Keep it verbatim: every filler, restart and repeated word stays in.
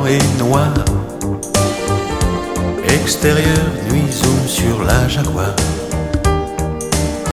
et noir. Extérieur, nuit zoom sur la Jaguar.